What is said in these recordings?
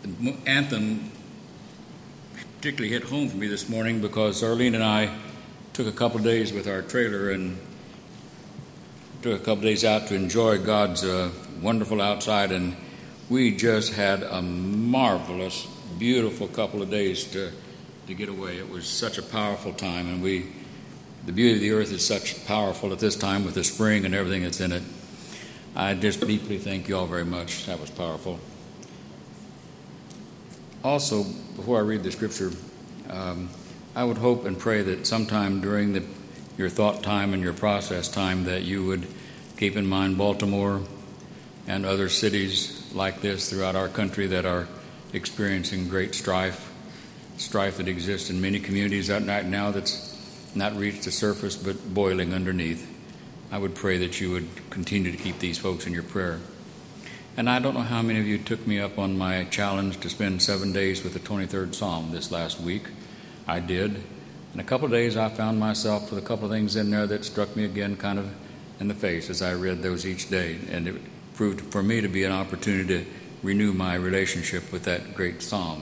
The anthem particularly hit home for me this morning because Arlene and I took a couple of days with our trailer and took a couple of days out to enjoy God's wonderful outside, and we just had a marvelous, beautiful couple of days to get away. It was such a powerful time, and the beauty of the earth is such powerful at this time with the spring and everything that's in it. I just deeply thank you all very much. That was powerful. Also, before I read the scripture, I would hope and pray that sometime during your thought time and your process time that you would keep in mind Baltimore and other cities like this throughout our country that are experiencing great strife that exists in many communities right now that's not reached the surface but boiling underneath. I would pray that you would continue to keep these folks in your prayer. And I don't know how many of you took me up on my challenge to spend 7 days with the 23rd Psalm this last week. I did. In a couple of days, I found myself with a couple of things in there that struck me again kind of in the face as I read those each day. And it proved for me to be an opportunity to renew my relationship with that great psalm.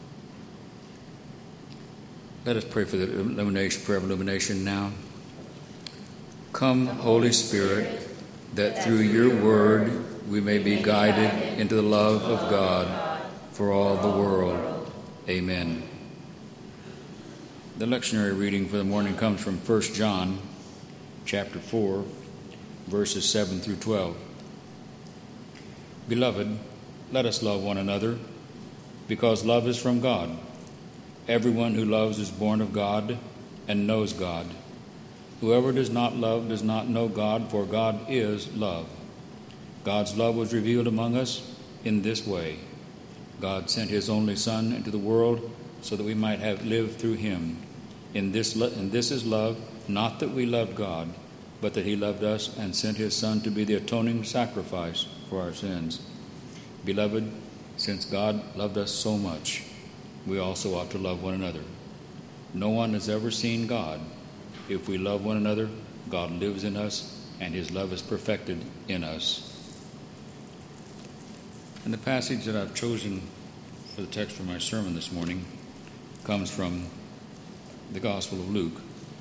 Let us pray for the prayer of illumination now. Come, Holy Spirit, that through your word we may be guided into the love of God for all the world. Amen. The lectionary reading for the morning comes from 1 John chapter 4, verses 7 through 12. Beloved, let us love one another, because love is from God. Everyone who loves is born of God and knows God. Whoever does not love does not know God, for God is love. God's love was revealed among us in this way. God sent his only Son into the world so that we might live through him. And this is love, not that we loved God, but that he loved us and sent his Son to be the atoning sacrifice for our sins. Beloved, since God loved us so much, we also ought to love one another. No one has ever seen God. If we love one another, God lives in us, and his love is perfected in us. And the passage that I've chosen for the text for my sermon this morning comes from the Gospel of Luke.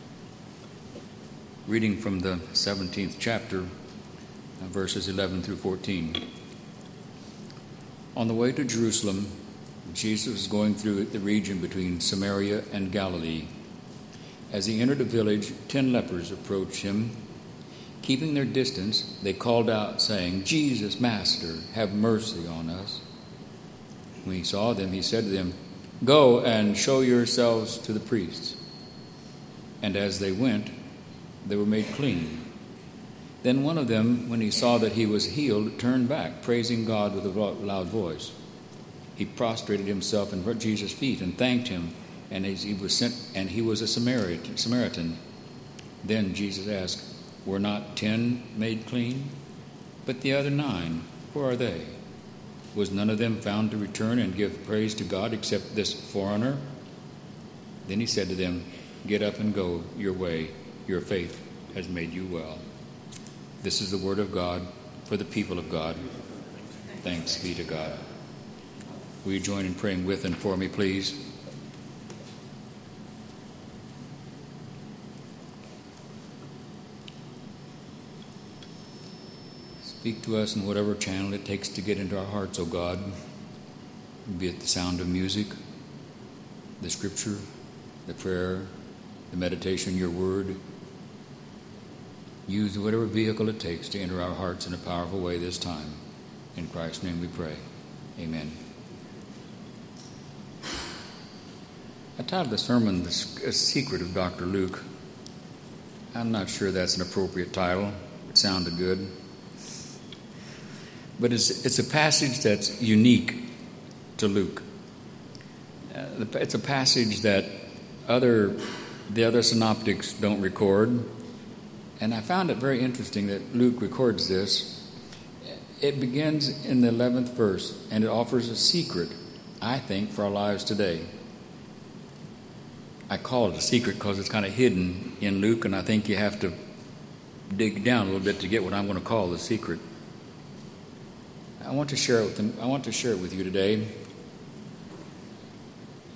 Reading from the 17th chapter, verses 11 through 14. On the way to Jerusalem, Jesus was going through the region between Samaria and Galilee. As he entered a village, 10 lepers approached him. Keeping their distance, they called out, saying, "Jesus, Master, have mercy on us." When he saw them, he said to them, "Go and show yourselves to the priests." And as they went, they were made clean. Then one of them, when he saw that he was healed, turned back, praising God with a loud voice. He prostrated himself at Jesus' feet and thanked him, and he was a Samaritan. Then Jesus asked, "Were not 10 made clean? But the other 9, where are they? Was none of them found to return and give praise to God except this foreigner?" Then he said to them, "Get up and go your way. Your faith has made you well." This is the word of God for the people of God. Thanks be to God. Will you join in praying with and for me, please? Speak to us in whatever channel it takes to get into our hearts, O God, be it the sound of music, the scripture, the prayer, the meditation, your word. Use whatever vehicle it takes to enter our hearts in a powerful way this time. In Christ's name we pray. Amen. I titled the sermon, "The Secret of Dr. Luke." I'm not sure that's an appropriate title. It sounded good. But it's a passage that's unique to Luke. It's a passage that the other synoptics don't record. And I found it very interesting that Luke records this. It begins in the 11th verse, and it offers a secret, I think, for our lives today. I call it a secret because it's kind of hidden in Luke, and I think you have to dig down a little bit to get what I'm going to call the secret. I want to share it with you today.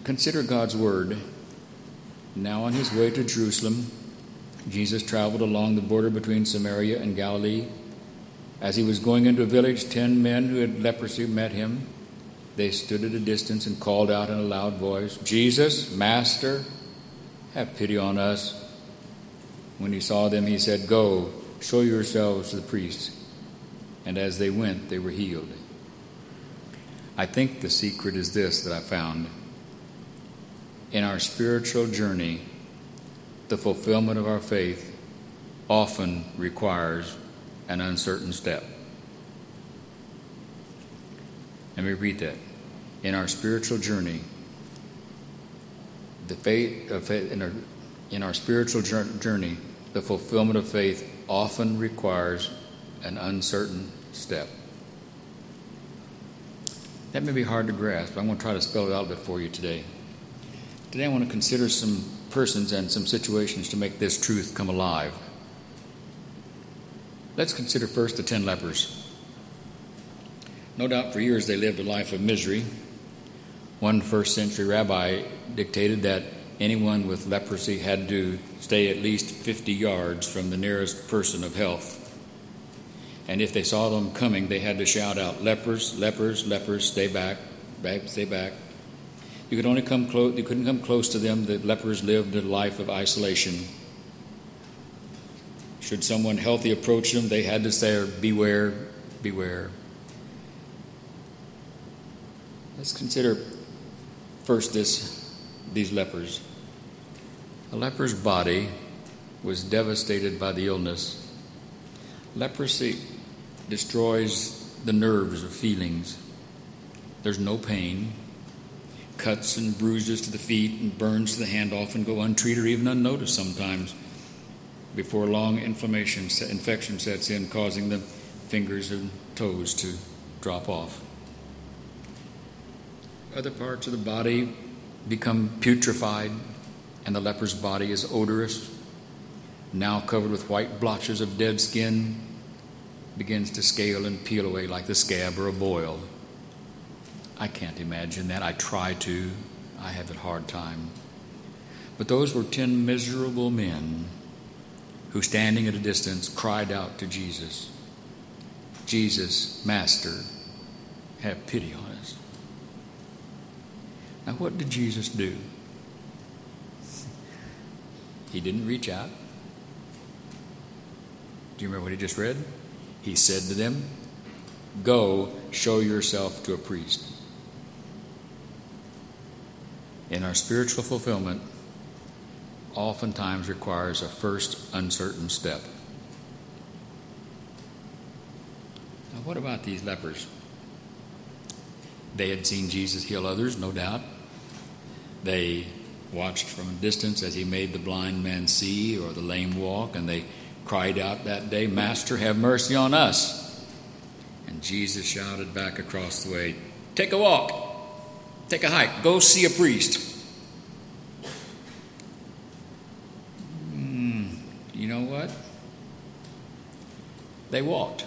Consider God's word. Now on his way to Jerusalem, Jesus traveled along the border between Samaria and Galilee. As he was going into a village, 10 men who had leprosy met him. They stood at a distance and called out in a loud voice, "Jesus, Master, have pity on us." When he saw them, he said, "Go, show yourselves to the priests." And as they went, they were healed. I think the secret is this that I found. In our spiritual journey, the fulfillment of our faith often requires an uncertain step. Let me repeat that. In our spiritual journey, in our spiritual journey, the fulfillment of faith often requires an uncertain step. That may be hard to grasp, but I'm going to try to spell it out a bit for you today. Today I want to consider some persons and some situations to make this truth come alive. Let's consider first the 10 lepers. No doubt for years they lived a life of misery. One first-century rabbi dictated that anyone with leprosy had to stay at least 50 yards from the nearest person of health. And if they saw them coming, they had to shout out, "Lepers, lepers, lepers, stay back, stay back." You could only come close. You couldn't come close to them. The lepers lived a life of isolation. Should someone healthy approach them, they had to say, "Beware, beware." Let's consider first these lepers. A leper's body was devastated by the illness. Leprosy destroys the nerves of feelings. There's no pain. Cuts and bruises to the feet and burns to the hand often go untreated or even unnoticed sometimes before long infection sets in, causing the fingers and toes to drop off. Other parts of the body become putrefied, and the leper's body is odorous, now covered with white blotches of dead skin, begins to scale and peel away like the scab or a boil. I can't imagine that. I try to. I have a hard time. But those were 10 miserable men who, standing at a distance, cried out to Jesus, "Jesus, Master, have pity on us." Now, what did Jesus do? He didn't reach out. Do you remember what he just read? He said to them, "Go, show yourself to a priest." In our spiritual fulfillment, oftentimes requires a first uncertain step. Now, what about these lepers? They had seen Jesus heal others, no doubt. They watched from a distance as he made the blind man see or the lame walk, and they cried out that day, "Master, have mercy on us." And Jesus shouted back across the way, "Take a walk. Take a hike. Go see a priest." You know what? They walked.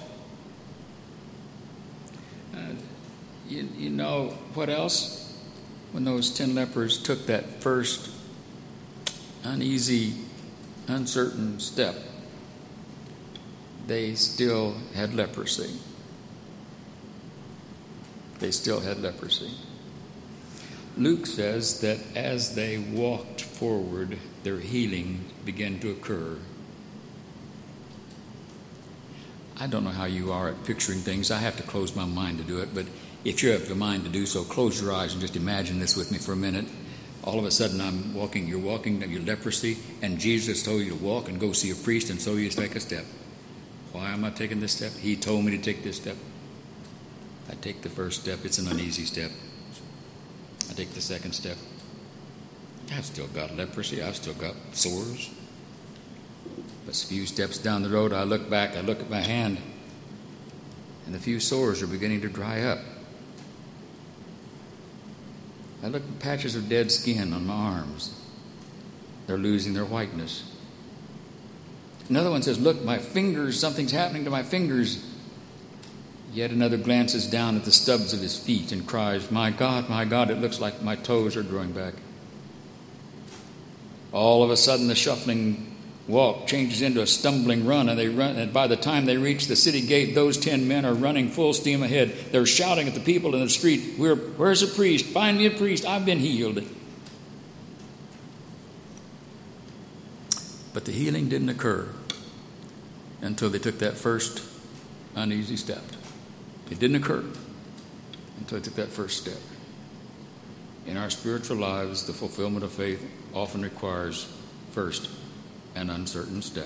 You know what else? When those 10 lepers took that first uneasy, uncertain step, they still had leprosy. They still had leprosy. Luke says that as they walked forward, their healing began to occur. I don't know how you are at picturing things. I have to close my mind to do it, but if you have the mind to do so, close your eyes and just imagine this with me for a minute. All of a sudden you're walking, your leprosy, and Jesus told you to walk and go see a priest, and so you take a step. Why am I taking this step? He told me to take this step. I take the first step. It's an uneasy step. I take the second step. I've still got leprosy. I've still got sores. But a few steps down the road, I look back, I look at my hand, and the few sores are beginning to dry up. I look at patches of dead skin on my arms. They're losing their whiteness. Another one says, "Look, my fingers, something's happening to my fingers." Yet another glances down at the stubs of his feet and cries, my God, it looks like my toes are growing back. All of a sudden, the shuffling walk changes into a stumbling run, and they run. And by the time they reach the city gate, those 10 men are running full steam ahead. They're shouting at the people in the street, where's a priest? Find me a priest. I've been healed. But the healing didn't occur until they took that first uneasy step. It didn't occur until they took that first step. In our spiritual lives, the fulfillment of faith often requires first an uncertain step.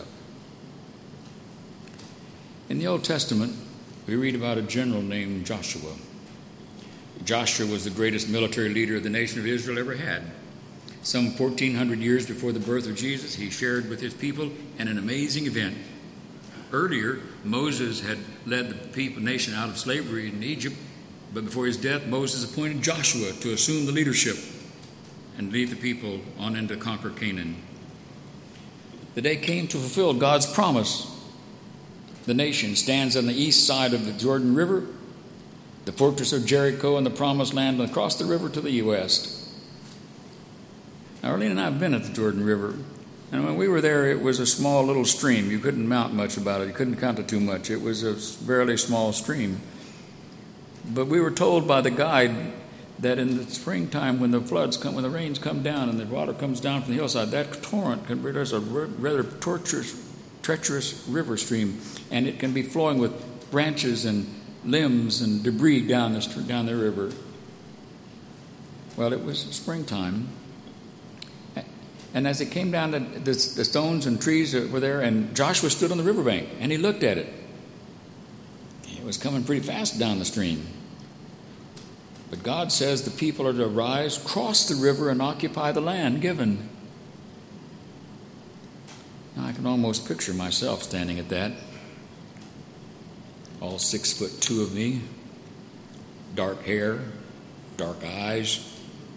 In the Old Testament, we read about a general named Joshua. Joshua was the greatest military leader the nation of Israel ever had. Some 1,400 years before the birth of Jesus, he shared with his people an amazing event. Earlier, Moses had led the nation out of slavery in Egypt, but before his death, Moses appointed Joshua to assume the leadership and lead the people on in to conquer Canaan. The day came to fulfill God's promise. The nation stands on the east side of the Jordan River, the fortress of Jericho and the promised land across the river to the west. Now, Arlene and I have been at the Jordan River. And when we were there, it was a small little stream. You couldn't mount much about it. You couldn't count it too much. It was a fairly small stream. But we were told by the guide that in the springtime, when the floods come, when the rains come down and the water comes down from the hillside, that torrent can be a rather treacherous river stream, and it can be flowing with branches and limbs and debris down the river. Well, it was springtime. And as it came down, the stones and trees were there, and Joshua stood on the riverbank, and he looked at it. It was coming pretty fast down the stream. But God says the people are to arise, cross the river, and occupy the land given. Now, I can almost picture myself standing at that. All 6'2" of me, dark hair, dark eyes,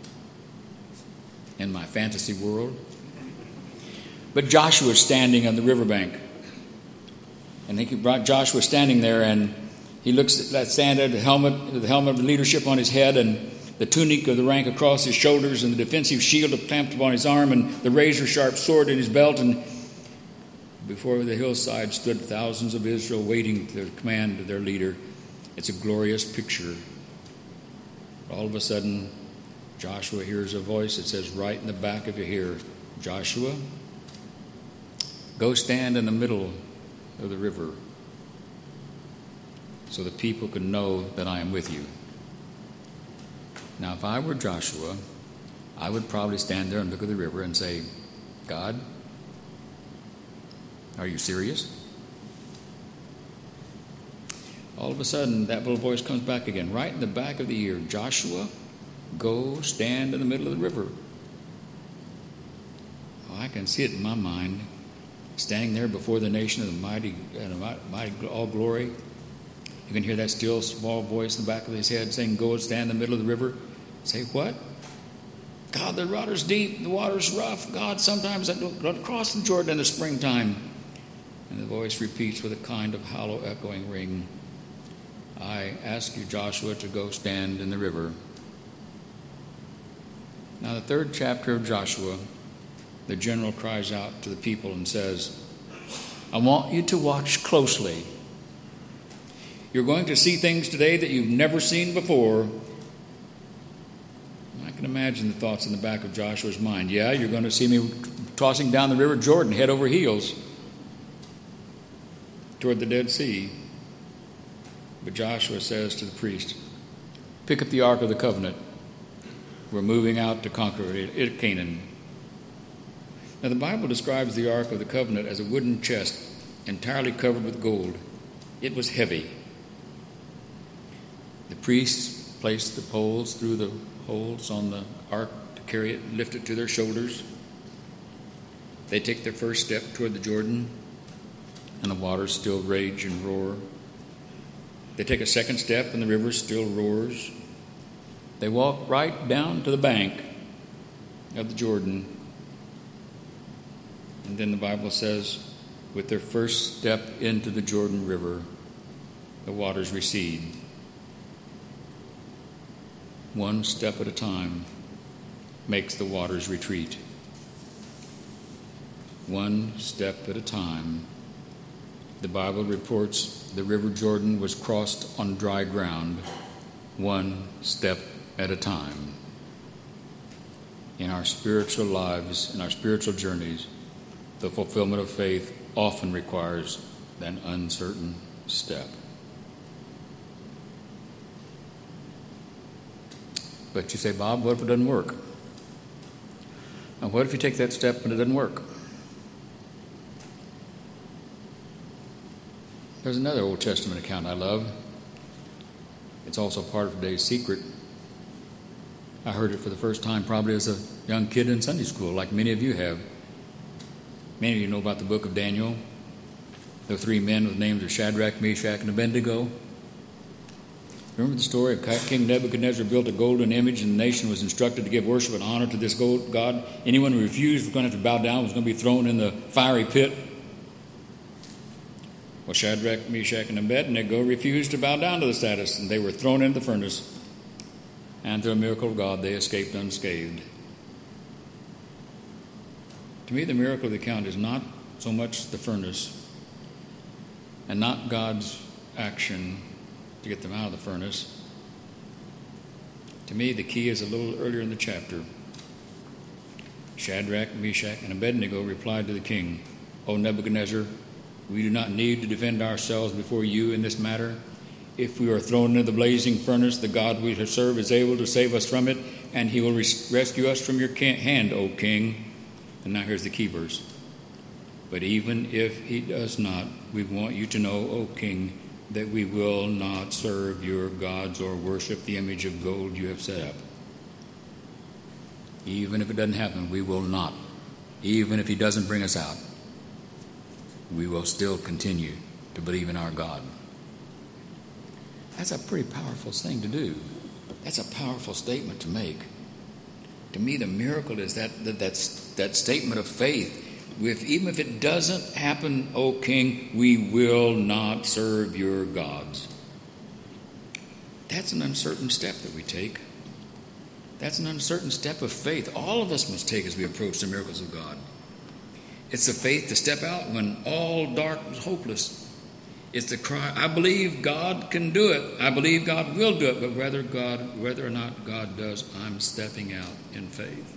in my fantasy world. But Joshua is standing on the riverbank. And he brought Joshua standing there, and he looks at that standard, the helmet of leadership on his head, and the tunic of the rank across his shoulders, and the defensive shield clamped upon his arm, and the razor-sharp sword in his belt. And before the hillside stood thousands of Israel waiting for the command of their leader. It's a glorious picture. All of a sudden, Joshua hears a voice that says right in the back of your ear, Joshua, go stand in the middle of the river so the people can know that I am with you. Now, if I were Joshua, I would probably stand there and look at the river and say, God, are you serious? All of a sudden, that little voice comes back again, right in the back of the ear, Joshua, go stand in the middle of the river. Oh, I can see it in my mind, standing there before the nation of the mighty all glory. You can hear that still small voice in the back of his head saying, go and stand in the middle of the river. Say, what? God, the water's deep, the water's rough. God, sometimes I don't cross the Jordan in the springtime. And the voice repeats with a kind of hollow echoing ring, I ask you, Joshua, to go stand in the river. Now, the third chapter of Joshua, the general cries out to the people and says, I want you to watch closely. You're going to see things today that you've never seen before. I can imagine the thoughts in the back of Joshua's mind. Yeah, you're going to see me tossing down the river Jordan head over heels toward the Dead Sea. But Joshua says to the priest, pick up the Ark of the Covenant. We're moving out to conquer Canaan. Now, the Bible describes the Ark of the Covenant as a wooden chest entirely covered with gold. It was heavy. The priests placed the poles through the holes on the ark to carry it and lift it to their shoulders. They take their first step toward the Jordan, and the waters still rage and roar. They take a second step, and the river still roars. They walk right down to the bank of the Jordan. And then the Bible says, with their first step into the Jordan River, the waters recede. One step at a time makes the waters retreat. One step at a time. The Bible reports the River Jordan was crossed on dry ground, one step at a time. In our spiritual lives, in our spiritual journeys, the fulfillment of faith often requires an uncertain step. But you say, Bob, what if it doesn't work? And what if you take that step and it doesn't work? There's another Old Testament account I love. It's also part of today's secret. I heard it for the first time probably as a young kid in Sunday school, like many of you have. Many of you know about the book of Daniel. The three men with the names of Shadrach, Meshach, and Abednego. Remember the story of King Nebuchadnezzar built a golden image, and the nation was instructed to give worship and honor to this god. Anyone who refused was going to have to bow down, was going to be thrown in the fiery pit. Well, Shadrach, Meshach, and Abednego refused to bow down to the status, and they were thrown into the furnace. And through a miracle of God, they escaped unscathed. To me, the miracle of the account is not so much the furnace and not God's action to get them out of the furnace. To me, the key is a little earlier in the chapter. Shadrach, Meshach, and Abednego replied to the king, O Nebuchadnezzar, we do not need to defend ourselves before you in this matter. If we are thrown into the blazing furnace, the God we serve is able to save us from it, and he will rescue us from your hand, O king. And now here's the key verse. But even if he does not, we want you to know, O king, that we will not serve your gods or worship the image of gold you have set up. Even if it doesn't happen, we will not. Even if he doesn't bring us out, we will still continue to believe in our God. That's a pretty powerful thing to do. That's a powerful statement to make. To me, the miracle is that statement of faith. Even if it doesn't happen, O king, we will not serve your gods. That's an uncertain step that we take. That's an uncertain step of faith all of us must take as we approach the miracles of God. It's the faith to step out when all dark is hopeless. It's the cry, I believe God can do it. I believe God will do it. But whether or not God does, I'm stepping out in faith.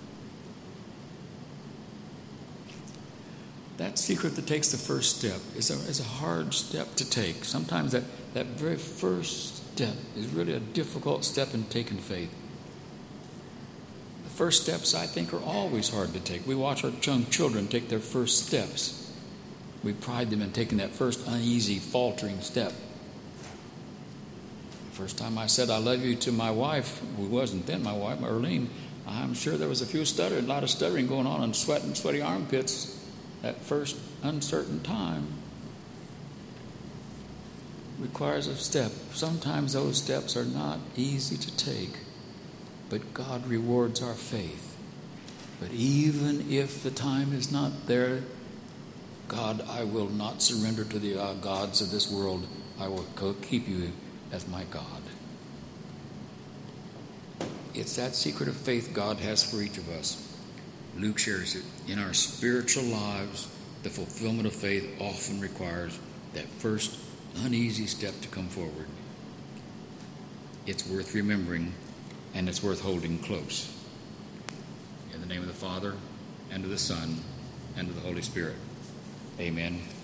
That secret that takes the first step is a hard step to take. Sometimes that very first step is really a difficult step in taking faith. The first steps, I think, are always hard to take. We watch our young children take their first steps. We pride them in taking that first uneasy, faltering step. The first time I said I love you to my wife, who wasn't then my wife, Erlene, I'm sure there was a lot of stuttering going on and sweaty armpits that first uncertain time. Requires a step. Sometimes those steps are not easy to take, but God rewards our faith. But even if the time is not there, God, I will not surrender to the gods of this world. I will keep you as my God. It's that secret of faith God has for each of us. Luke shares it. In our spiritual lives, the fulfillment of faith often requires that first uneasy step to come forward. It's worth remembering, and it's worth holding close. In the name of the Father, and of the Son, and of the Holy Spirit. Amen.